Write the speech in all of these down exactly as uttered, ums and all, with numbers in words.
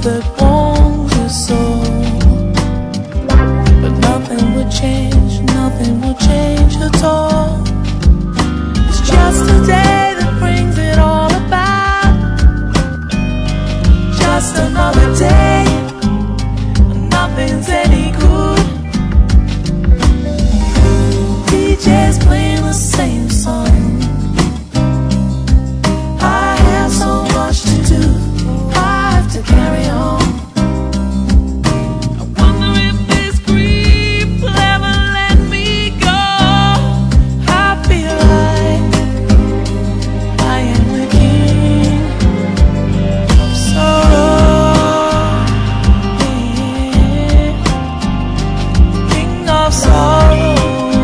that wants you so. But nothing will change, nothing will change at all. It's just a day that brings it all about. Just another day, nothing's any good. D J's playing the same song. I have so much to do, I have to carry on. I wonder if this grief will ever let me go. I feel like I am the king of sorrow, yeah. King of sorrow.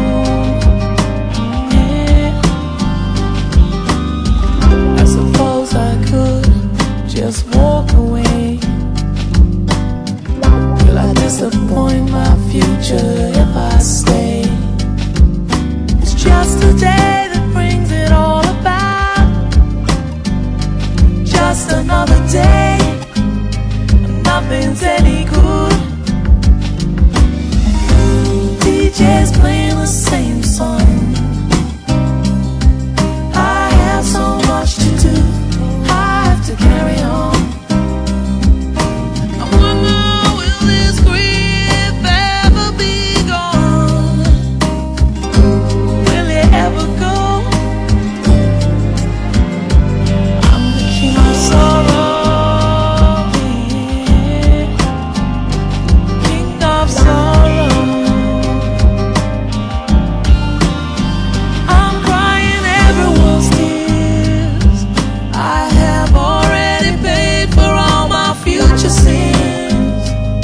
Just walk away. Will I disappoint my future if I stay? It's just a day that brings it all about. Just another day, nothing's any good. D J's playing the same song. I have so much to do, to carry on. I wonder, will this grief ever be gone? Will it ever go? I'm the king of sorrow, yeah. King of sorrow. I'm crying everyone's tears. I have already paid for all my future sins.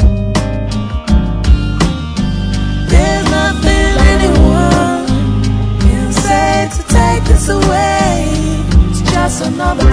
There's nothing anyone can say to take this away. It's just another